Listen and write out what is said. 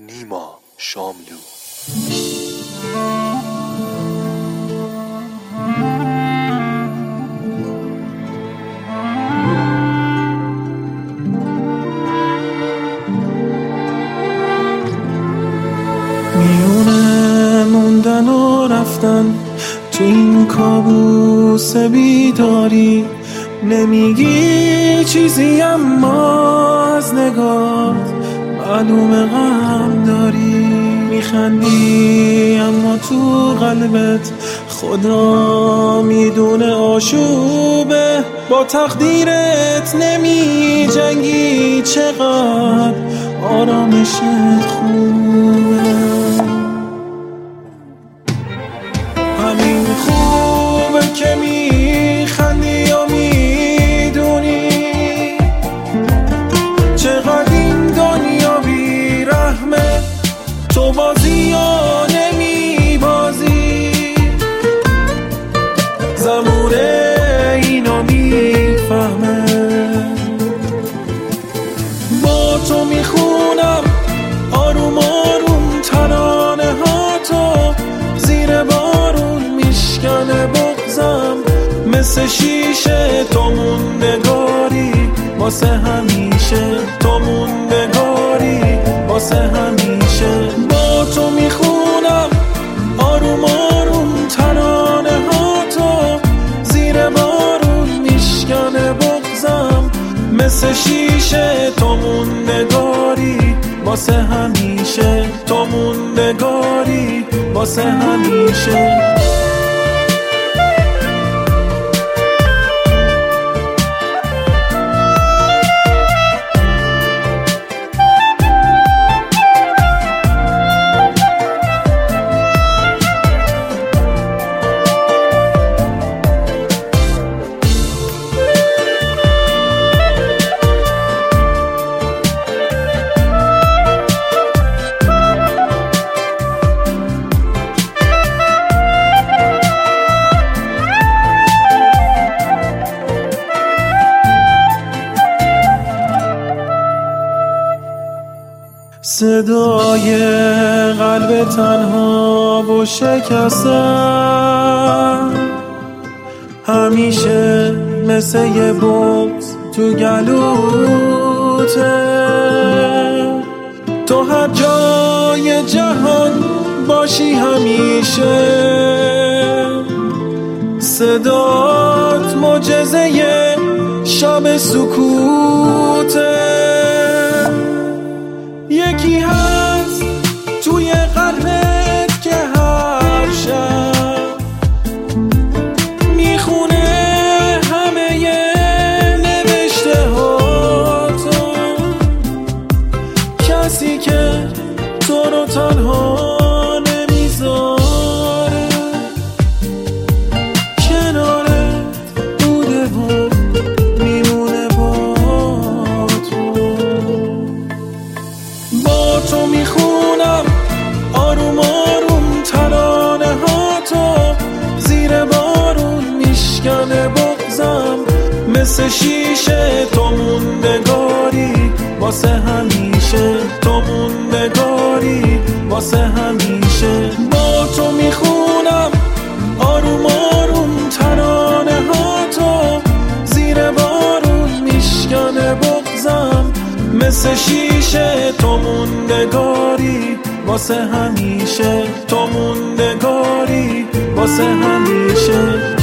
نیما شاملو. میونه موندن و رفتن تو این کابوس بیداری، نمیگی چیزی اما از نگاه معلوم غم داری. میخندی اما تو قلبت خدا میدونه آشوبه، با تقدیرت نمی جنگی، چقدر آرامشت خوبه. همین خوبه که میخندی و میدونی چقدر این دنیا بیرحمه، تو بازی یا نمیبازی. زموره اینو میفهمه، با تو میخونم آروم آروم ترانه ها، تو زیر بارون میشکنه بغزم مثل شیشه. تو موندگاری واسه همیشه، تو موندگاری واسه همیشه. با تو میخونم آروم آروم ترانه ها، تو زیر بارون میشکنه بغزم مثل شیشه. تو موندگاری واسه همیشه، تو موندگاری واسه همیشه. صدای قلب تنها و شکستن همیشه مثل یه بغض تو گلوته. تو هر جای جهان باشی همیشه، صدات معجزه شب سکوته. یکی هست توی قلبت که هر شب میخونه همه نوشته هاتو، کسی که تو رو تنها نمیذاره، کنارت بوده و میمونه با تو. با تو میخونم آروم آروم ترانه ها، تو زیر بارون میشکنه بغزم مثل شیشه. تو موندگاری واسه همیشه، تو موندگاری واسه همیشه. با تو میخونم آروم آروم ترانه ها، تو زیر بارون میشکنه بغزم مثل شیشه. تو موندگاری واسه همیشه، تو موندگاری واسه همیشه.